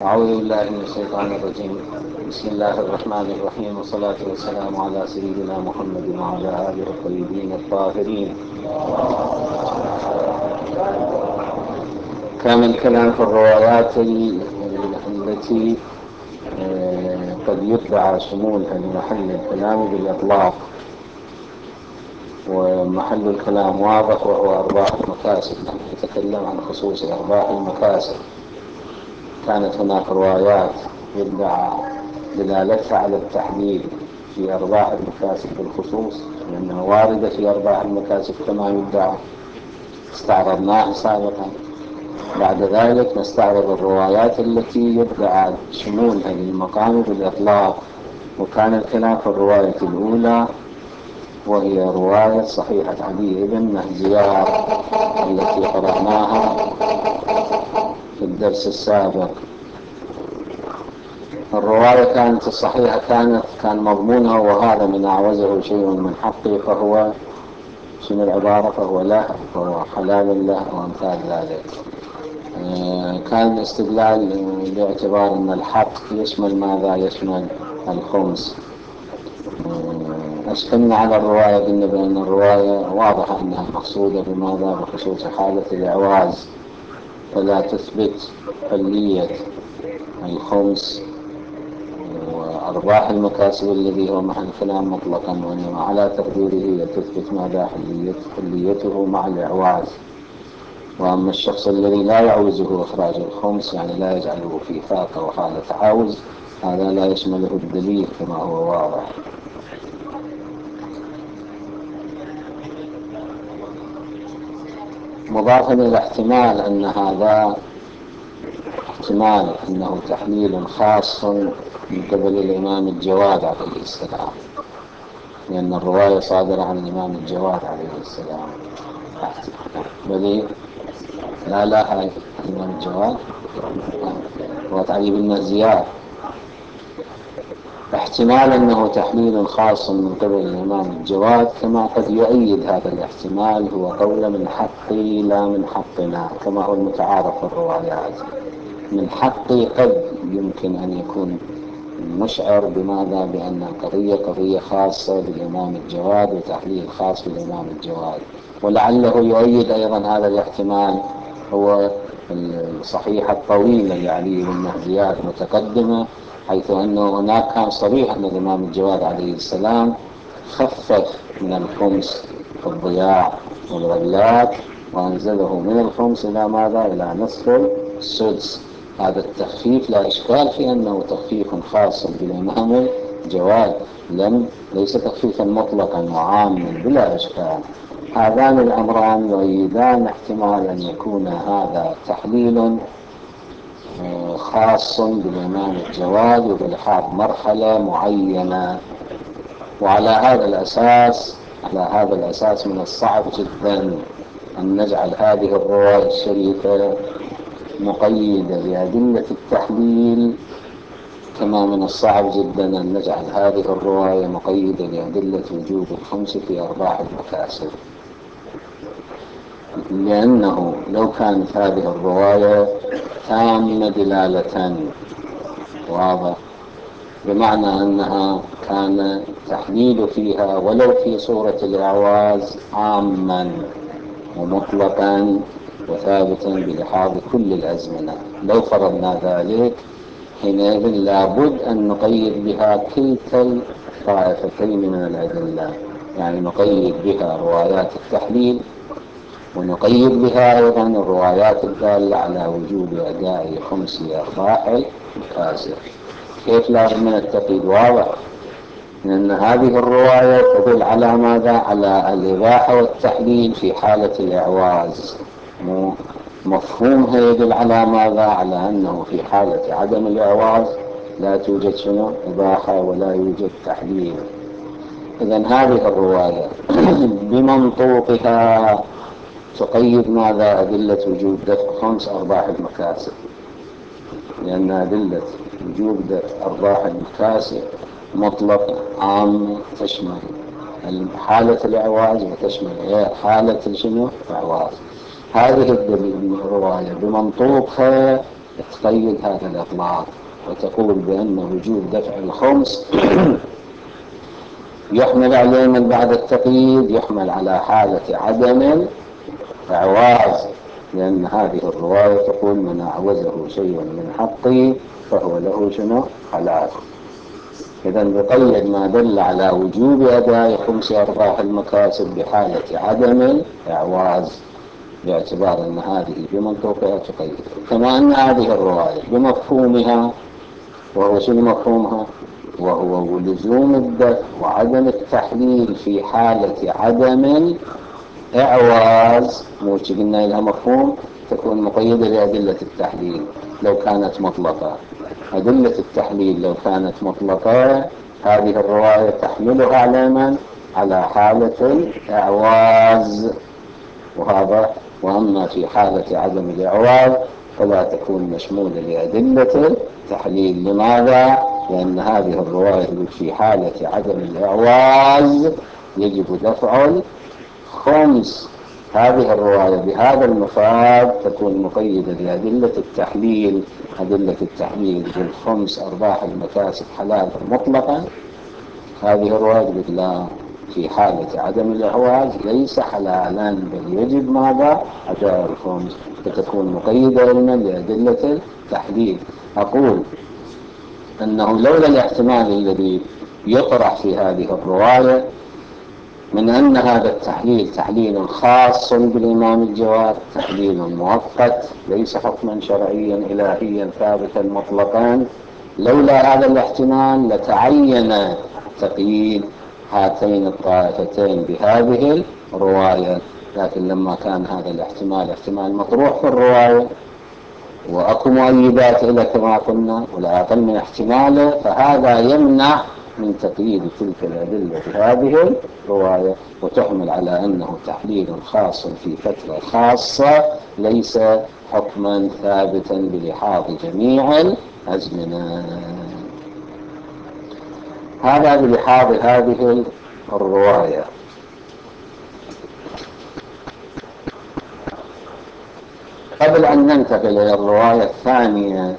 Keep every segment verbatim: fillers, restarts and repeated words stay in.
أعوذ بالله من الشيطان الرجيم. بسم الله الرحمن الرحيم، والصلاة والسلام على سيدنا محمد وعلى آله الطيبين الطاهرين. كان الكلام في الروايات التي قد يدعى شمولها لمحل الكلام بالإطلاق، ومحل الكلام واضح وهو أرباح المكاسب. نحن نتكلم عن خصوص أرباح المكاسب. كانت هناك روايات يدعى دلالتها على التحليل في أرباح المكاسب بالخصوص، لأنها واردة في أرباح المكاسب كما يدعى، استعرضناها سابقا. بعد ذلك نستعرض الروايات التي يدعى شمولها للمقام بالإطلاق، وكان الكلام في الرواية الأولى وهي رواية صحيحة علي بن مهزيار التي قرأناها في الدرس السابق. الرواية كانت الصحيحة كانت كان مضمونها وهذا من أعوزه شيء من حقه فهو شنو العبارة فهو له فهو حلال له وأمثال ذلك. كان الاستدلال باعتبار أن الحق يشمل ماذا؟ يشمل الخمس. أشكلنا على الرواية، قلنا بأن الرواية واضحة أنها مقصودة بماذا؟ بخصوص حالة الإعواز، فلا تثبت حلية الخمس وأرباح المكاسب الذي هو محل كلام مطلقا، وإنما على تقديره تثبت ماذا؟ حليته مع الإعواز. وأما الشخص الذي لا يعوزه إخراج الخمس، يعني لا يجعله في فاقة وحالة عوز، هذا لا يشمله الدليل كما هو واضح. مضافا إلى احتمال أن هذا احتمال أنه تحليل خاص من قبل الإمام الجواد عليه السلام، لأن الرواية صادرة عن الإمام الجواد عليه السلام. بل لا لا هاي الإمام الجواد رواية علي بن مهزيار. احتمال أنه تحليل خاص من قبل الإمام الجواد، كما قد يؤيد هذا الاحتمال هو قول من حقي لا من حقنا، كما هو المتعارف في الروايات. من حقي قد يمكن أن يكون مشعر بماذا؟ بأن القضية قضية خاصة بالإمام الجواد وتحليل خاص بالإمام الجواد. ولعله يؤيد أيضا هذا الاحتمال هو الصحيحة الطويلة لعلي بن مهزيار متقدمة، حيث أنه هناك كان صريح أن الإمام الجواد عليه السلام خفف من الخمس في الضياع والغلات، وأنزله من الخمس إلى ماذا؟ إلى نصف السدس. هذا التخفيف لا إشكال في أنه تخفيف خاص بالإمام الجواد، لم ليس تخفيفا مطلقا وعاما بلا إشكال. هذان الأمران يؤيدان احتمال أن يكون هذا تحليل خاص بالإمام الجواد وبالحاض مرحلة معينة. وعلى هذا الأساس على هذا الأساس من الصعب جدا أن نجعل هذه الرواية الشريفة مقيدة بأدلة التحليل، كما من الصعب جدا أن نجعل هذه الرواية مقيدة بأدلة وجوب الخمس في أرباح المكاسب، لأنه لو كانت هذه الرواية تامة دلالة واضح، بمعنى أنها كان تحليل فيها ولو في صورة الإعواز عاما ومطلقا وثابتا بلحاظ كل الأزمنة، لو فرضنا ذلك حينئذ لابد أن نقيد بها كلتا الطائفتين من الأدلة، يعني نقيد بها روايات التحليل ونقيد بها أيضا الروايات الدالة على وجوب أداء خمس أرباح المكاسب. كيف لازم من التقييد؟ واضح، لأن هذه الرواية تدل على ماذا؟ على الإباحة والتحليل في حالة الإعواز. مفهومها يدل على ماذا؟ على أنه في حالة عدم الإعواز لا توجد شنو؟ إباحة ولا يوجد تحليل. إذن هذه الرواية بمنطوقها تقيد ماذا؟ أدلة وجوب دفع خمس أرباح المكاسب، لأن أدلة وجوب دفع أرباح المكاسب مطلق عام تشمل حالة الإعواز وتشمل حالة شنو؟ الإعواز. هذه الرواية بمنطوقها تقيد هذا الإطلاق وتقول بأن وجود دفع الخمس يحمل عليه من بعد التقييد يحمل على حالة عدم الإعواز، لأن هذه الرواية تقول من أعوزه شيء من حقه فهو له شنو؟ خلاف. إذا بقيد ما دل على وجوب أداء خمس أرباح المكاسب بحالة عدم الإعواز، باعتبار أن هذه بمنطوقها تقيد. كما أن هذه الرواية بمفهومها، وهو شنو مفهومها؟ وهو لزوم الدفع وعدم التحليل في حالة عدم الإعواز، موش قلنا لها مفهوم، تكون مقيدة لأدلة التحليل لو كانت مطلقة. أدلة التحليل لو كانت مطلقة هذه الرواية تحملها على من؟ على حالة الإعواز، وهذا. وأما في حالة عدم الإعواز فلا تكون مشمولة لأدلة التحليل. لماذا؟ لأن هذه الرواية في حالة عدم الإعواز يجب دفع الخمس. هذه الرواية بهذا المفاد تكون مقيدة لأدلة التحليل. أدلة التحليل بالخمس أرباح المكاسب حلال مطلقا، هذه الرواية لا، في حالة عدم الإعواز ليس حلالا بل يجب ماذا؟ أداء الخمس، فتكون مقيدة علما لأدلة التحليل. أقول أنه لولا الاحتمال الذي يطرح في هذه الرواية من أن هذا التحليل تحليل خاص بالإمام الجواد، تحليل مؤقت ليس حكما شرعيا إلهيا ثابتا مطلقا، لولا هذا الاحتمال لتعين تقييد هاتين الطائفتين بهذه الرواية. لكن لما كان هذا الاحتمال احتمال مطروح في الرواية وأكو مؤيدات إلى كما قلنا ولا أقل من احتماله، فهذا يمنع من تقييد تلك الأدلة بهذه الرواية، وتحمل على أنه تحليل خاص في فترة خاصة ليس حكما ثابتا بلحاظ جميع الأزمنة. هذا بلحاظ هذه الرواية. قبل أن ننتقل إلى الرواية الثانية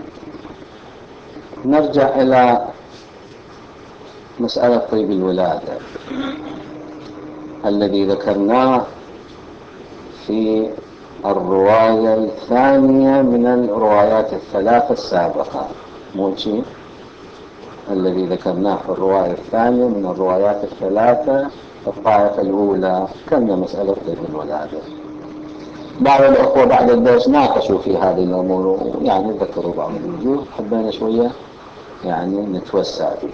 نرجع إلى مسألة طيب الولادة الذي ذكرناه في الرواية الثانية من الروايات الثلاث السابقة. موشي الذي ذكرناه في الرواية الثانية من الروايات الثلاثة، الطائفة الأولى كان مسألة طيب الولادة. بعض الأخوة بعد الدرس ناقشوا في هذه الأمور، يعني ذكروا بعض الوجوه، حبينا شوية يعني نتوسع فيه.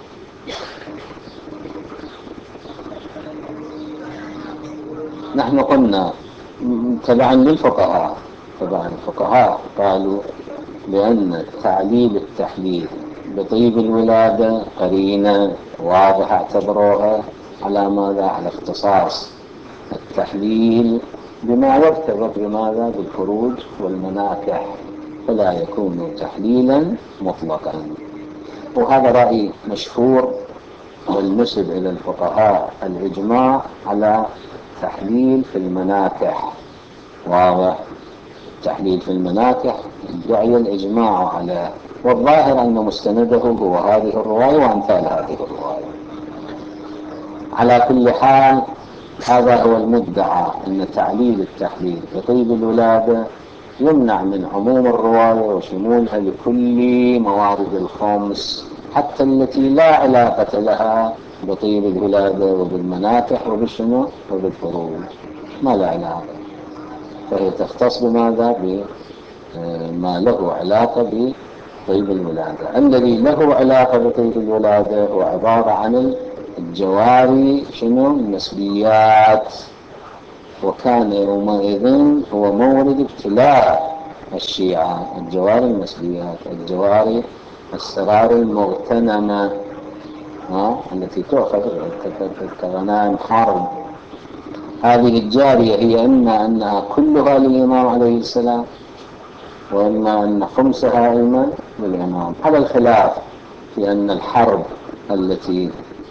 نحن قلنا تبعا للفقهاء، طبعا الفقهاء قالوا بأن تعليل التحليل بطيب الولادة قرينة واضحة، اعتبروها على ماذا؟ على اختصاص التحليل بما يرتبط بماذا؟ بالفروج والمناكح، فلا يكون تحليلا مطلقا. وهذا رأي مشهور والنسب إلى الفقهاء الإجماع على تحليل في المناكح، واضح؟ تحليل في المناكح دعي الإجماع عليه، والظاهر أن مستنده هو هذه الرواية وأمثال هذه الرواية. على كل حال هذا هو المدعى، أن تعليل التحليل بطيب الولادة يمنع من عموم الرواية وشمولها لكل موارد الخمس، حتى التي لا علاقة لها بطيب الولادة وبالمناكح وبالشنو وبالفروج، ما لا علاقة، فهي تختص بماذا؟ بما له علاقة بطيب الولادة. الذي له علاقة بطيب الولادة هو عبارة عن الجواري شنو النسبيات، وكان يومئذ هو مورد ابتلاء الشيعة، الجواري النسبيات، الجواري السرار المغتنمة التي تؤخذ كغنائم حرب. هذه الجارية هي إما أنها كلها للإمام عليه السلام، وإما أن خمسها أيضا للإمام، على الخلاف في أن الحرب التي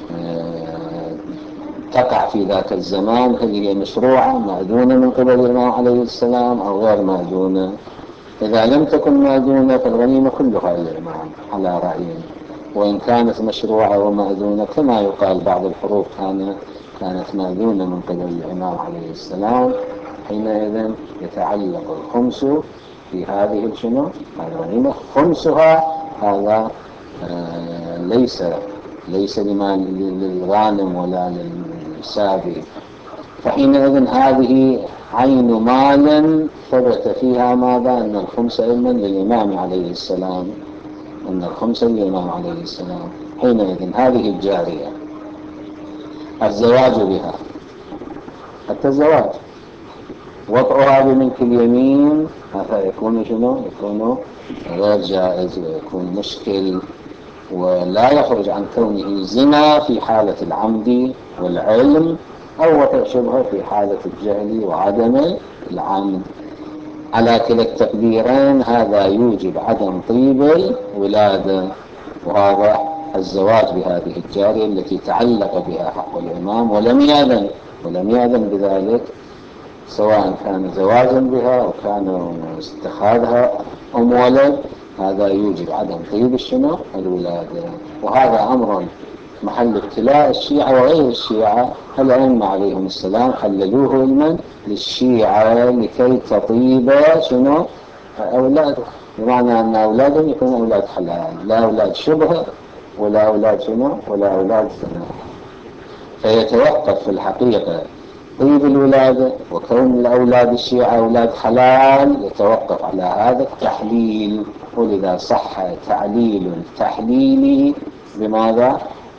تقع في ذاك الزمان هل هي مشروعة مأذونة من قبل الإمام عليه السلام أو غير مأذونة. إذا لم تكن مأذونة فالغنيمة كلها للإمام على رأيين، وإن كانت مشروعة ومأذونة كما يقال بعض الحروب كان كانت مأذونة من قبل الإمام عليه السلام، حينئذ يتعلق الخمس في هذه الشنو الغنيمة، خمسها هذا آه ليس ليس للغانم ولا للسابي، فحينئذ هذه عين مال ثبت فيها ماذا؟ أن الخمس علما للإمام عليه السلام، أن الخمس للإمام عليه السلام. حينئذ هذه الجارية الزواج بها، حتى الزواج وضعها بملك اليمين هذا يكون شنو؟ يكون غير جائز ويكون مشكل، ولا يخرج عن كونه زنا في حالة العمد والعلم، أو وقع شبهه في حالة الجهل وعدم العمد. على كلا التقديرين هذا يوجب عدم طيب الولادة، وهذا الزواج بهذه الجارية التي تعلق بها حق الإمام ولم يأذن ولم يأذن بذلك، سواء كان زواجا بها أو كان اتخاذها أم ولد، هذا يوجب عدم طيب الشنو الولادة. وهذا أمر محل ابتلاء الشيعة وغير الشيعة، الأئمة عليهم السلام حللوه علما للشيعة لكي تطيب شنو أولاد، بمعنى أن أولادهم يكونوا أولاد حلال، لا أولاد شبهة ولا أولاد شنو ولا أولاد سنة. فيتوقف في الحقيقة طيب الولادة وكون الأولاد الشيعة أولاد حلال يتوقف على هذا التحليل، ولذا صح تعليل التحليل بماذا؟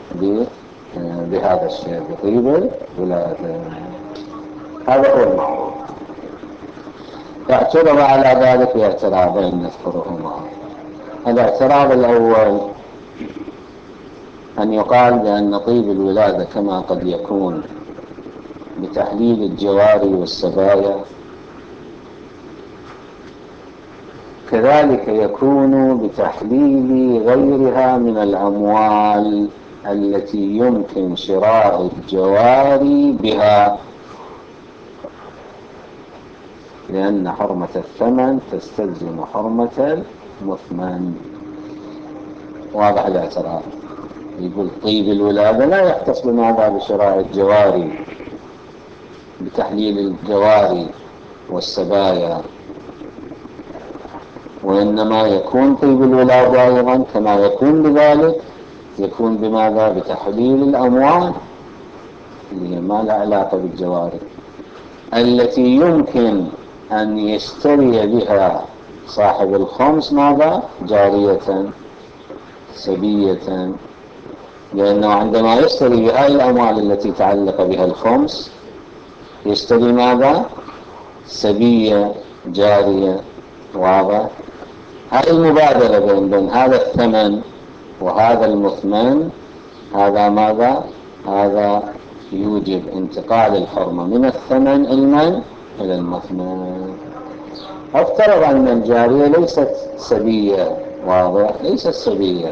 بهذا الشيء بطيب الولادة. هذا هو المعروف. اعترض على ذلك باعتراضين نذكرهما. الاعتراض الأول أن يقال بأن طيب الولادة كما قد يكون بتحليل الجواري والسبايا كذلك يكون بتحليل غيرها من الأموال التي يمكن شراء الجواري بها، لأن حرمة الثمن تستلزم حرمة المثمن. واضح الاعتراض. يقول طيب الولادة لا يختص بماذا بشراء الجواري بتحليل الجواري والسبايا، وإنما يكون طيب الولادة أيضا كما يكون بذلك يكون بماذا بتحليل الأموال اللي ما لا علاقة بالجواري التي يمكن أن يشتري بها صاحب الخمس ماذا جارية سبية، لأنه عندما يشتري بهذه الأموال التي تعلق بها الخمس يشتري ماذا سبية جارية. واضح. هذه المبادرة بين, بين هذا الثمن وهذا المثمن، هذا ماذا هذا يوجب انتقال الحرمة من الثمن علما إلى المثمن. افترض أن الجارية ليست سبية، واضح ليست سبية،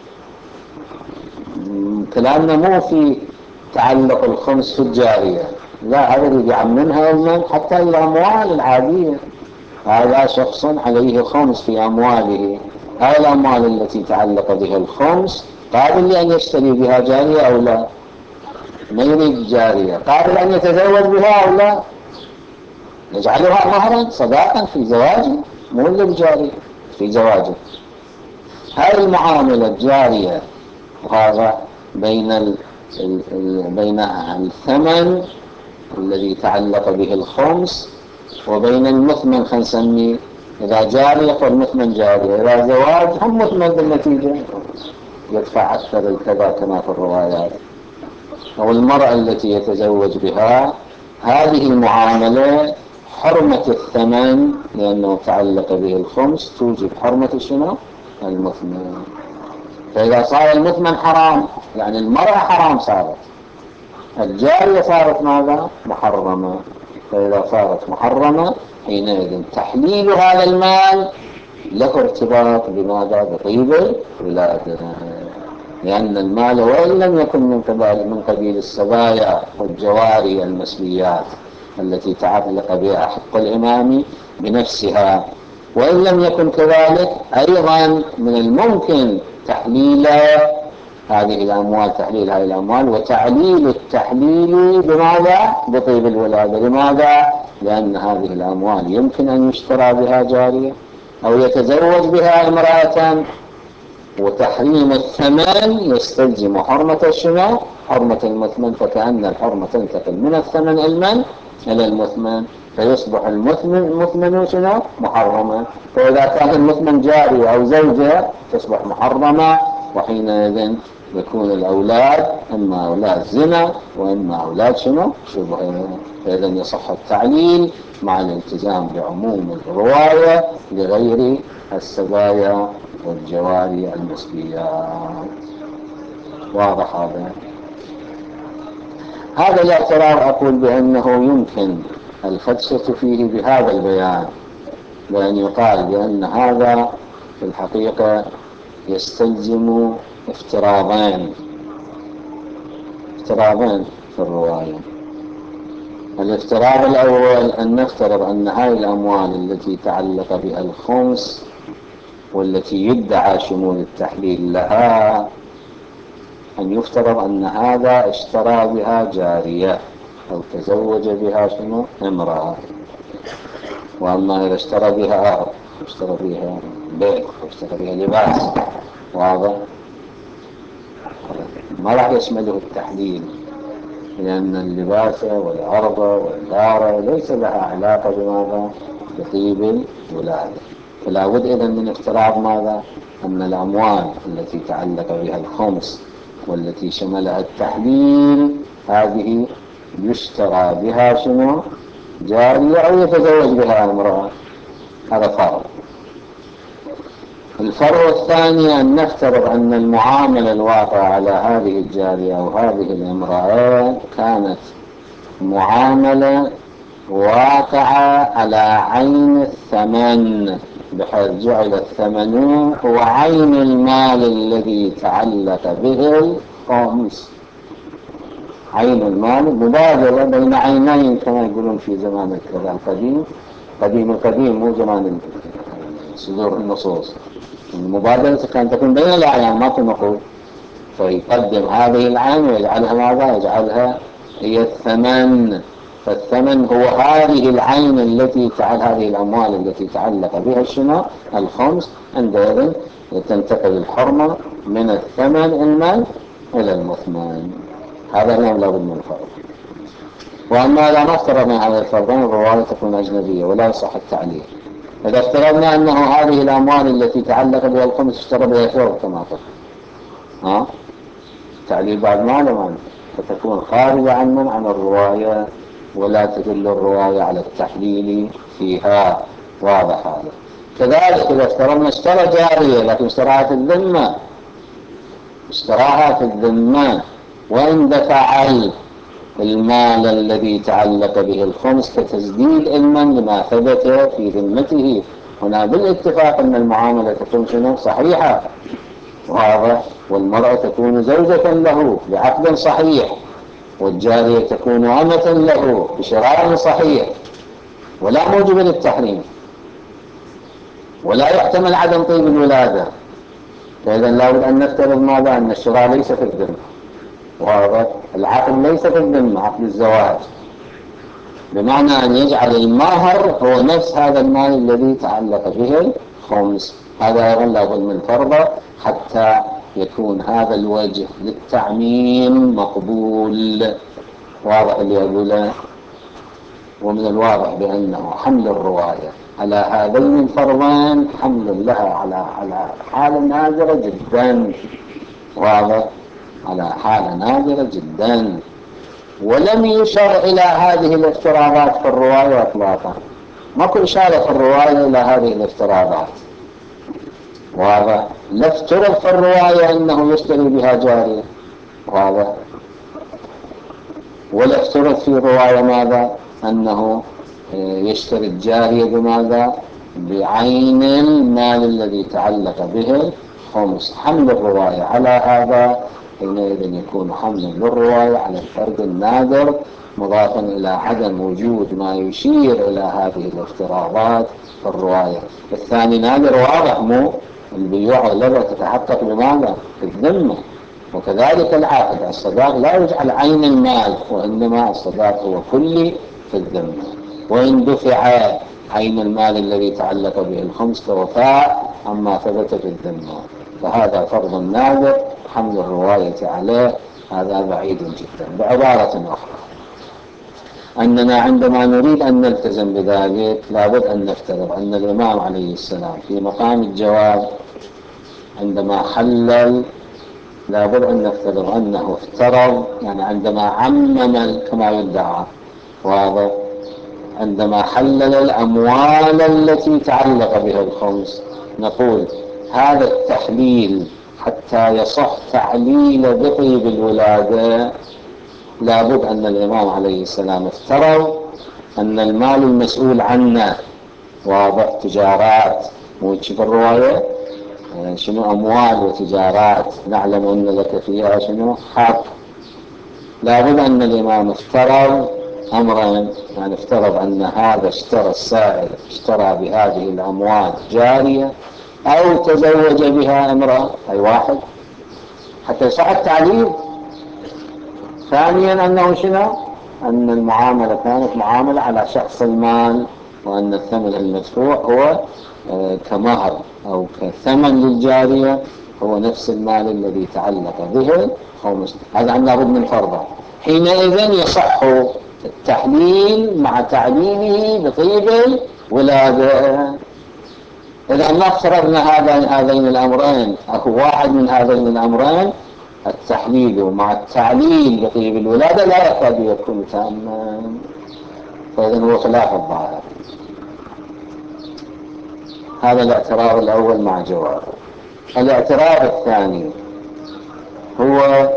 كلامنا مو في تعلق الخمس في الجارية، لا هذا اللي يعممها علما حتى الأموال العادية، هذا شخص عليه خمس في أمواله، هذه الأموال التي تعلق بها الخمس قابل لأن يشتري بها جارية أو لا؟ ما يريد جارية، قابل أن يتزوج بها أو لا؟ يجعلها مهرا صداقا في زواجه، مو إلا بجارية في زواجه. هذه المعاملة الجارية وهذا بين ال ال ال بين الثمن الذي تعلق به الخمس وبين المثمن، خلينا نسميه إذا جارية فالمثمن جارية، إذا زواج هم مثمن بالنتيجة يدفع أكثر الكذا كما في الروايات. أو المرأة التي يتزوج بها هذه المعاملة حرمة الثمن لأنه تعلق به الخمس توجب حرمة شنو المثمن. فإذا صار المثمن حرام يعني المرأة حرام صارت، الجارية صارت ماذا محرمة. فإذا صارت محرمة حينئذ تحليل هذا المال له ارتباط بماذا بطيب الولادة، لأن المال وإن لم يكن من قبيل من قبيل السبايا والجواري المسبيات التي تعلق بها حق الإمام بنفسها، وإن لم يكن كذلك أيضا من الممكن تحليل هذه الأموال، تحليل هذه الأموال وتعليل التحليل بماذا؟ بطيب الولادة. لماذا؟ لأن هذه الأموال يمكن أن يشترى بها جارية أو يتزوج بها امرأة، وتحريم الثمن يستلزم حرمة الشنو؟ حرمة المثمن، فكأن الحرمة تنتقل من الثمن المن إلى المثمن، فيصبح المثمن المثمن شنو؟ محرما. فإذا كان المثمن جارية أو زوجة تصبح محرمة، وحينئذ يكون الأولاد إما أولاد زنا وإما أولاد شنو؟ شبهة. فإذا يصح التعليل مع الالتزام بعموم الرواية لغير السبايا والجواري المسبيات. واضح هذا؟ هذا الاعتراف أقول بأنه يمكن الفلسفة فيه بهذا البيان، بأن يقال بأن هذا في الحقيقة يستلزم افتراضين افتراضين في الرواية. الافتراض الأول أن نفترض أن هذه الأموال التي تعلق بها الخمس والتي يدعى شمول التحليل لها، أن يفترض أن هذا اشترى بها جارية أو تزوج بها شنو؟ امرأة. وأما إذا اشترى بها أرض، اشترى بها بيت، اشترى بها لباس، واضح؟ ما راح يشمله التحليل، لأن اللباس والأرض والدار ليس لها علاقة بماذا؟ بطيب الولادة. فلا بد إذن من افتراض ماذا؟ أن الأموال التي تعلق بها الخمس والتي شملها التحليل هذه يشترى بها شنو؟ جارية أو يتزوج بها امرأة. هذا فرض. الفرض الثاني أن نفترض أن المعاملة الواقعة على هذه الجارية أو هذه الامرأة كانت معاملة واقعة على عين الثمن، بحيث جعل الثمن هو عين المال الذي تعلق به الخمس. عين المال مبادلة بين عينين كما يقولون في زمان الكذا القديم، قديم القديم مو زمان صدور النصوص. المبادلة كانت تكون بين الأعيان، ما في نقود، فيقدم هذه العين ويجعلها ماذا؟ يجعلها هي الثمن. فالثمن هو هذه العين التي تعل هذه الأموال التي تعلق بها شنو؟ الخمس. عندئذ تنتقل الحرمة من الثمن المال إلى المثمن. هذا لا بد من الفرق. وأما إذا ما افترضنا هذا الفرقين الرواية تكون أجنبية ولا يصح التعليل. إذا افترضنا أنه هذه الأموال التي تعلق بها الخمس اشترى بها ثوب كما قلت، ها التعليل بعد ما لمن فتكون خارجة عن عن الرواية ولا تدل الرواية على التحليل فيها. واضح هذا؟ كذلك إذا افترضنا اشترى جارية لكن اشتراها في الذمة، اشتراها في الذمة وإن دفع المال الذي تعلق به الخمس كتسديد علما لما ثبت في ذمته، هنا بالاتفاق أن المعاملة تكون شنو؟ صحيحة. واضح؟ والمرأة تكون زوجة له بعقد صحيح، والجارية تكون أمة له بشراء صحيح، ولا موجب للتحريم، ولا يحتمل عدم طيب الولادة. فإذا لابد أن نفترض ماذا؟ أن الشراء ليس في الذمة. واضح؟ العقد ليس في الذمة، عقد الزواج، بمعنى أن يجعل المهر هو نفس هذا المال الذي تعلق به الخمس. هذا أيضا لابد من فرضه حتى يكون هذا الوجه للتعميم مقبول. واضح اللي أقوله؟ ومن الواضح بأنه حمل الرواية على هذين الفرضين حمل لها على على حالة نادرة جدا. واضح؟ على حالة نادرة جدا، ولم يشر إلى هذه الافتراضات في الرواية إطلاقا. ماكو إشارة في الرواية إلى هذه الافتراضات. واضح؟ لا افترض في الرواية أنه يشتري بها جارية، واضح؟ ولا افترض في الرواية ماذا؟ أنه يشتري الجارية بماذا؟ بعين المال الذي تعلق به خمس. حمل الرواية على هذا حينئذ يكون حملا للرواية على الفرد النادر، مضافا إلى عدم وجود ما يشير إلى هذه الافتراضات في الرواية. الثاني نادر واضح، مو البيوع والهبة تتحقق بماذا؟ في الذمة. وكذلك العقد، الصداق لا يجعل عين المال، وإنما الصداق هو كلي في الذمة. وإن دفع عين المال الذي تعلق به الخمس كوفاء عما ثبت في الذمة، فهذا فرض نادر حمل الرواية عليه هذا بعيد جدا. بعبارة أخرى، أننا عندما نريد أن نلتزم بذلك لابد أن نفترض أن الإمام عليه السلام في مقام الجواب عندما حلل، لابد أن نفترض أنه افترض، يعني عندما عمم كما يدعى، واضح، عندما حلل الأموال التي تعلق بها الخمس، نقول هذا التحليل حتى يصح تعليل بطيب الولادة لابد أن الإمام عليه السلام افترض أن المال المسؤول عنه، واضح، تجارات، موجه الرواية شنو أموال وتجارات نعلم أن لك فيها شنو حق، لابد أن الإمام افترض أمرين، يعني افترض أن هذا اشترى السائل اشترى بهذه الأموال جارية أو تزوج بها امرأة، أي واحد حتى يصح التعليل. ثانيا أنه شنو؟ أن المعاملة كانت معاملة على شخص المال، وأن الثمن المدفوع هو كمهر أو كثمن للجارية هو نفس المال الذي تعلق به خمس. هذا عندنا لابد من فرضه. حينئذ يصح التحليل مع تعليله بطيب الولادة. إذا ما افترضنا هذين الأمرين أو واحد من هذين الأمرين، التحليل مع التعليل بطيب الولادة لا يكاد يكون تاما، فإذا هو خلاف الظاهر. هذا الاعتراض الأول مع جوابه. الاعتراض الثاني هو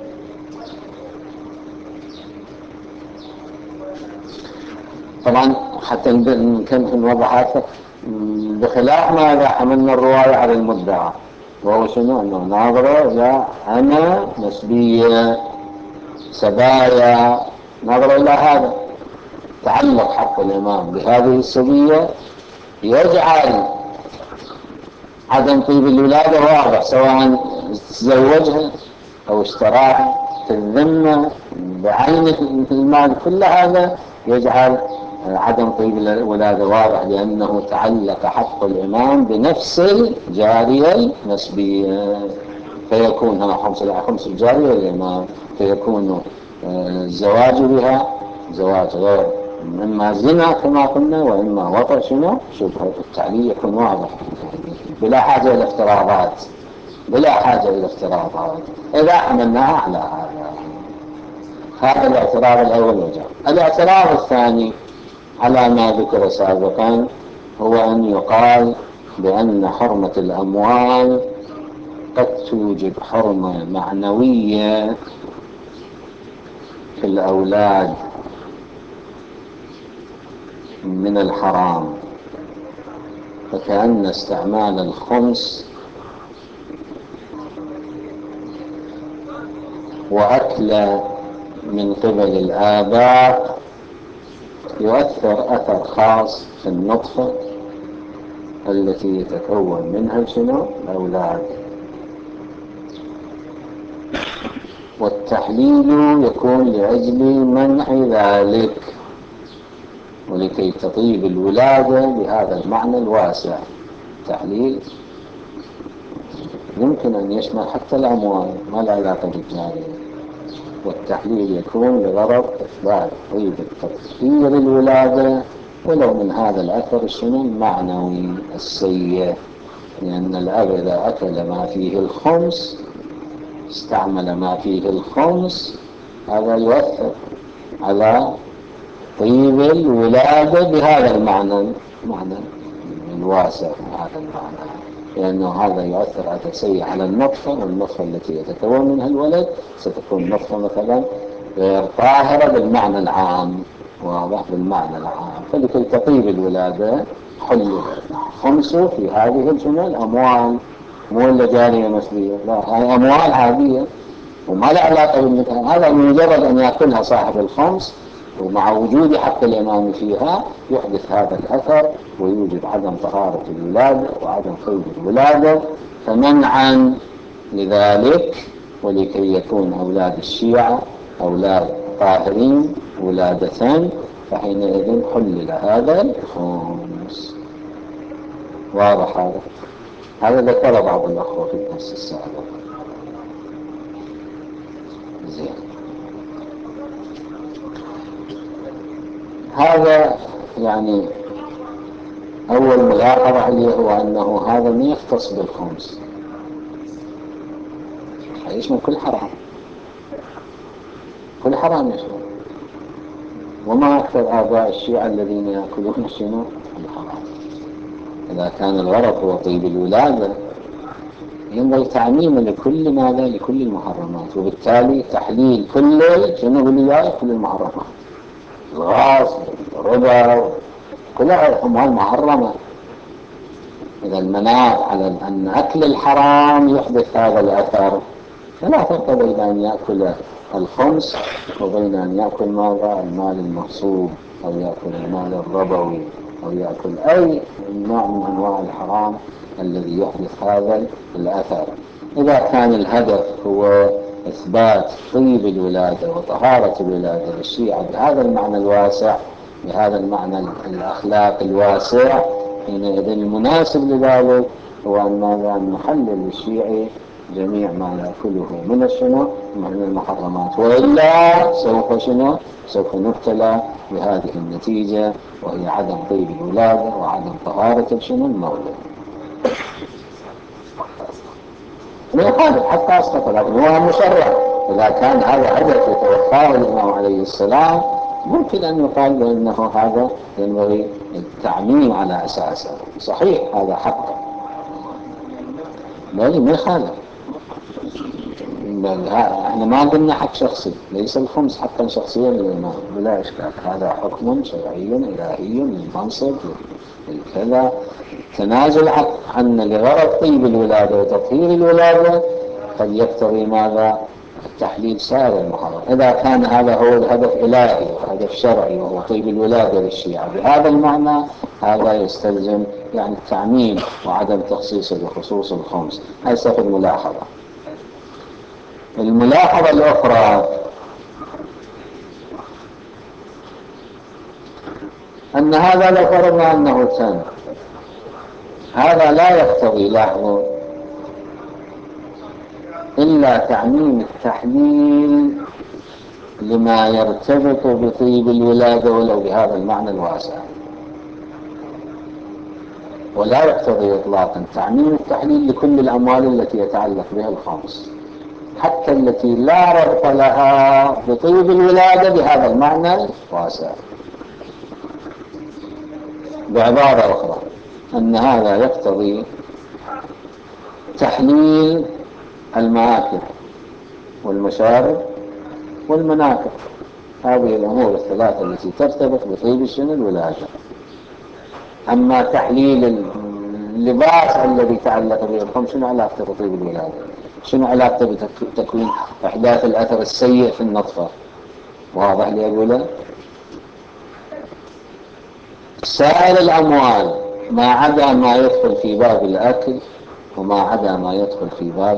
طبعا حتى نكمل نوضح بخلاف ماذا حملنا الرواية على المدعى، وهو شنو؟ أنه ناظرة إلى أنا نسبية سبايا، ناظرة إلى هذا تعلق حق الإمام بهذه السبية يجعل عدم طيب الولادة واضح، سواء تزوجها أو اشتراها في الذمة بعين المال، كل هذا يجعل عدم طيب الولادة واضح، لأنه تعلق حق الإمام بنفس الجارية النسبية، فيكون هنا خمس خمس الجارية الإمام، فيكون الزواج بها زواج غير إما زنا كما قلنا وإما وطأ شنو شبهة. التعليل يكون واضح بلا حاجة إلى افتراضات، بلا حاجة إلى افتراضات إذا حملناها على هذا. هذا الاعتراض الأول وجه. الاعتراض الثاني على ما ذكر سابقا هو أن يقال بأن حرمة الأموال قد توجب حرمة معنوية في الأولاد من الحرام، فكأن استعمال الخمس وأكل من قبل الآباء يؤثر أثر خاص في النطفة التي يتكون منها شنو الأولاد، والتحليل يكون لأجل منع ذلك ولكي تطيب الولادة بهذا المعنى الواسع. التحليل يمكن أن يشمل حتى الأموال ما لا علاقة بالجارية، والتحليل يكون لغرض إثبات طيب تطهير الولادة ولو من هذا الأثر الشنو المعنوي السيء، لأن الأب إذا أكل ما فيه الخمس استعمل ما فيه الخمس هذا يؤثر على طيب الولادة بهذا المعنى المعنى الواسع، هذا المعنى، لأنه هذا يؤثر أثر سيء على النطفة، والنطفة التي يتكون منها الولد ستكون نطفة مثلا غير طاهرة بالمعنى العام، واضح بالمعنى العام. فلكي تطيب الولادة حل خمسه في هذه الجمل الأموال، مو إلا جارية مسلية، لا هاي أموال عادية وما لا علاقة بالمكان، هذا مجرد أن يأكلها صاحب الخمس ومع وجود حق الإمام فيها يحدث هذا الأثر ويوجد عدم طهارة الولادة وعدم قيد الولادة. فمنعا لذلك ولكي يكون أولاد الشيعة أولاد طاهرين ولادة، فحينئذ حلل هذا الخمس. واضح هذا؟ هذا ذكر بعض الأخوة في الدرس السابق. زين، هذا يعني أول ملاحظة عليه هو أنه هذا ما يختص بالخمس، يشمل كل حرام، كل حرام يشمل. وما أكثر آباء الشيعة الذين يأكلون شنو؟ الحرام. إذا كان الغرض هو طيب الولادة ينبغي تعميم لكل ماذا؟ لكل المحرمات، وبالتالي تحليل كل شنو بالله؟ كل المحرمات، الغاصب، الربا، كلها الأموال محرمة. إذا المناط على أن أكل الحرام يحدث هذا الأثر، فلا فرق بين أن يأكل الخمس وبين أن يأكل ماذا؟ المال المغصوب، أو يأكل المال الربوي، أو يأكل أي نوع من أنواع الحرام الذي يحدث هذا الأثر. إذا كان الهدف هو إثبات طيب الولادة وطهارة الولادة للشيعة بهذا المعنى الواسع، بهذا المعنى الأخلاقي الواسع، حينئذ المناسب لذلك هو أن ماذا؟ نحلل للشيعي جميع ما يأكله من الشنو؟ من المحرمات، وإلا سوف شنو؟ سوف نبتلى بهذه النتيجة، وهي عدم طيب الولادة وعدم طهارة الشنو؟ المولد. ما يخالف حتى أسقط، لكن هو مشرع. إذا كان هذا هدف يتوقعه الإمام عليه السلام ممكن أن يقال بأنه هذا ينبغي التعميم على أساسه. صحيح هذا حق، بل ما يخالف. احنا ما قلنا حق شخصي، ليس الخمس حقا شخصيا للإمام بلا إشكال، هذا حكم شرعي إلهي للمنصب للكذا. تنازل حق أن لغرض طيب الولادة وتطهير الولادة قد يقتضي ماذا؟ تحليل سائر المحرم. إذا كان هذا هو الهدف إلهي وهدف شرعي وهو طيب الولادة للشيعة بهذا المعنى، هذا يستلزم يعني التعميم وعدم تخصيصه بخصوص الخمس. هذه سوف الملاحظة. الملاحظة الأخرى أن هذا لو فرضنا أنه تم، هذا لا يقتضي لاحظوا إلا تعميم التحليل لما يرتبط بطيب الولادة ولو بهذا المعنى الواسع، ولا يقتضي إطلاقا تعميم التحليل لكل الأموال التي يتعلق بها الخمس، حتى التي لا ربط لها بطيب الولادة بهذا المعنى الواسع. بعبارة أخرى أن هذا يقتضي تحليل المآكل والمشارب والمناكب، هذه الأمور الثلاثة التي ترتبط بطيب الشن الولادة. أما تحليل اللباس الذي تعلق به الخمس شنو علاقته بطيب الولادة؟ شنو علاقته بتكوين إحداث الأثر السيء في النطفة؟ واضح لي أقوله؟ سائر الأموال ما عدا ما يدخل في باب الأكل وما عدا ما يدخل في باب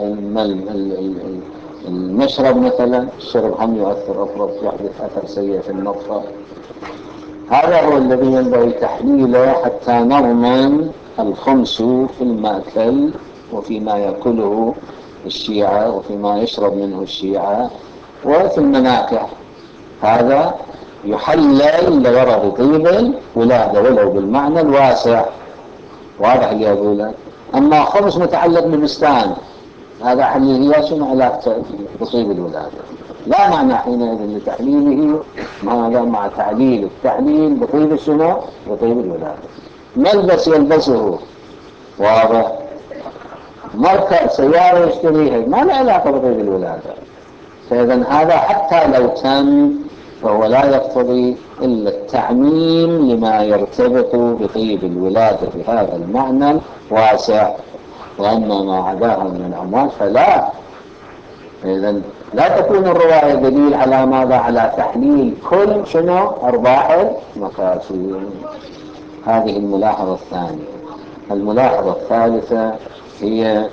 المشرب مثلا، الشرب هم يؤثر أفرط يحدث أثر سيء في النطفة، هذا هو الذي ينبغي تحليله حتى نضمن الخمس في المأكل وفيما يأكله الشيعة وفيما يشرب منه الشيعة وفي المناكح. هذا يحلل لغرض طيب الولادة ولو بالمعنى الواسع. واضح اللي أقوله؟ أما خمس متعلق ببستان، هذا حليل شنو علاقته بطيب الولادة؟ لا معنى حينئذ لتحليله ماذا مع تعليل التحليل بطيب شنو؟ بطيب الولادة. ملبس يلبسه، واضح؟ مركب سيارة يشتريها ما له علاقة بطيب الولادة. فإذا هذا حتى لو تم فهو لا يقتضي إلا التعميم لما يرتبط بطيب الولادة بهذا المعنى واسع، وأما ما عداها من الأموال فلا إذن لا تكون الرواية دليل على ماذا؟ على تحليل كل شنو؟ أرباح المكاسب. هذه الملاحظة الثانية. الملاحظة الثالثة هي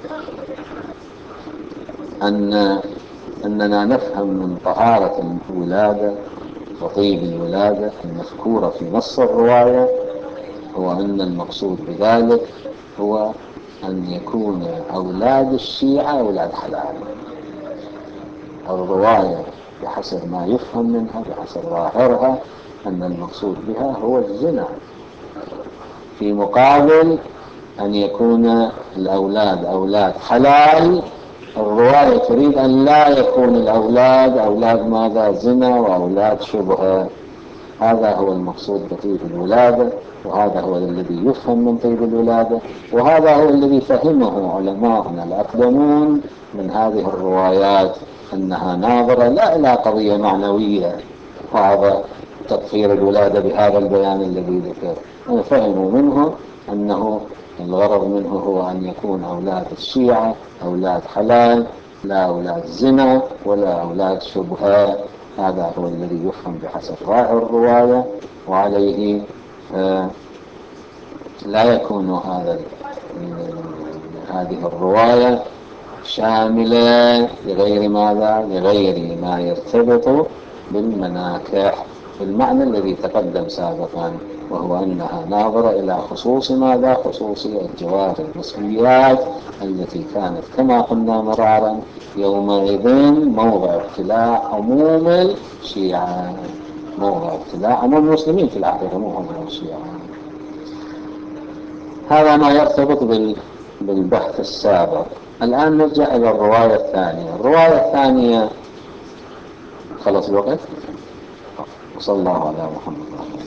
أن أننا نفهم من طهارة الولادة وطيب الولادة المذكورة في نص الرواية هو أن المقصود بذلك هو أن يكون أولاد الشيعة أولاد حلال. الرواية بحسب ما يفهم منها بحسب ظاهرها أن المقصود بها هو الزنا، في مقابل أن يكون الأولاد أولاد حلال. الرواية تريد أن لا يكون الأولاد أولاد ماذا؟ زنا وأولاد شبهة. هذا هو المقصود بطيب الولادة، وهذا هو الذي يفهم من طيب الولادة، وهذا هو الذي فهمه علماءنا الأقدمون من هذه الروايات، أنها ناظرة لا إلى قضية معنوية وهذا تطهير الولادة بهذا البيان الذي ذكر. فهموا منه أنه الغرض منه هو أن يكون أولاد الشيعة أولاد حلال، لا أولاد زنا ولا أولاد شبهة. هذا هو الذي يفهم بحسب ظاهر الرواية، وعليه لا يكون هذا هذه الرواية شاملة لغير ماذا؟ لغير ما يرتبط بالمناكح بالمعنى الذي تقدم سابقا، وهو أنها ناظرة إلى خصوص ماذا؟ خصوص الجوار المصريات التي كانت كما قلنا مرارا يومئذ موضع ابتلاء عموم الشيعة، موضع ابتلاء عموم المسلمين في الحقيقة مو عموم الشيعة. هذا ما يرتبط بالبحث السابق. الآن نرجع إلى الرواية الثانية. الرواية الثانية خلص الوقت. وصلى الله على محمد.